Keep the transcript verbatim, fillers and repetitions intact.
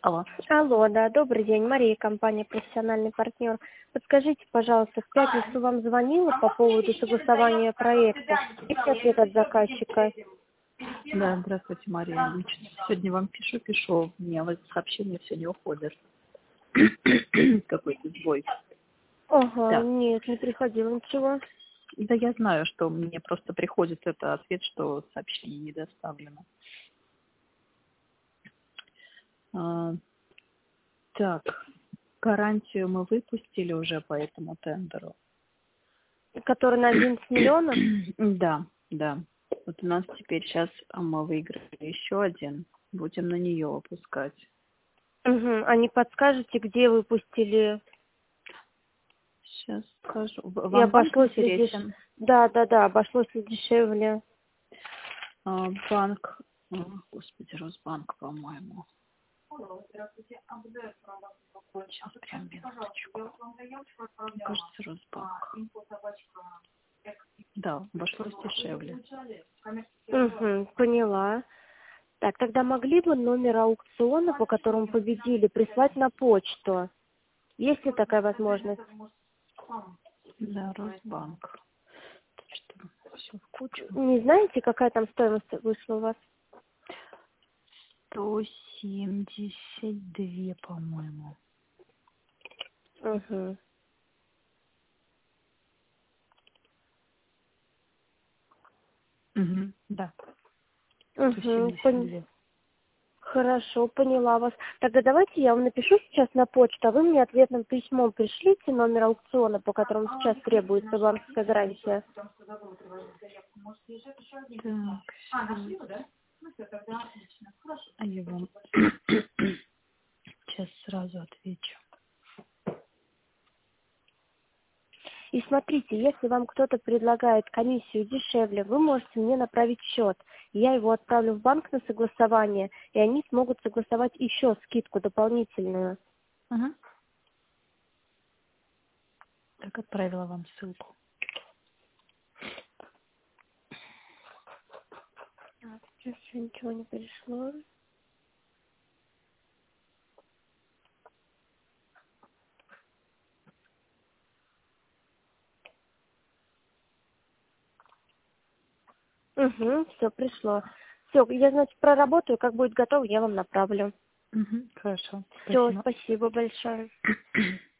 Алло. Алло, да, добрый день, Мария, компания «Профессиональный партнер». Подскажите, пожалуйста, в пятницу вам звонила по поводу согласования проекта? Есть ответ от заказчика? Да, здравствуйте, Мария. Значит, сегодня вам пишу, пишу. У меня вот сообщение все не уходит. Какой-то сбой. Ага, Да. нет, не приходило ничего. Да, я знаю, что мне просто приходит это ответ, что сообщение не доставлено. А, так, гарантию мы выпустили уже по этому тендеру. Который на одиннадцать миллионов? Да, да. Вот у нас теперь сейчас мы выиграли еще один. Будем на нее выпускать. Угу. А не подскажете, где выпустили? Сейчас скажу. В- И Вам банк обошлось ли деш... интересен? Да, да, да, обошлось ли дешевле? А, банк, а, господи, Росбанк, по-моему. Сейчас прям минуточку. Мне кажется, Росбанк. Да, обошлось дешевле. Угу, поняла. Так, тогда могли бы номер аукциона, по которому победили, прислать на почту? Есть ли такая возможность? Да, Росбанк. Что, все в кучу? Не знаете, какая там стоимость вышла у вас? сто семьдесят два, по-моему. Угу. Угу, да, сто Угу. семьдесят Пон... два. Хорошо, поняла вас. Тогда давайте я вам напишу сейчас на почту, а вы мне ответным письмом пришлите номер аукциона, по которому сейчас требуется банковская гарантия. Так, а я вам сейчас сразу отвечу. И смотрите, если вам кто-то предлагает комиссию дешевле, вы можете мне направить счет. Я его отправлю в банк на согласование, и они смогут согласовать еще скидку дополнительную. Угу. Так, отправила вам ссылку. Сейчас еще ничего не пришло. Угу, все, пришло. Все, я, значит, проработаю, как будет готово, я вам направлю. Угу. Хорошо, Все, спасибо. спасибо большое.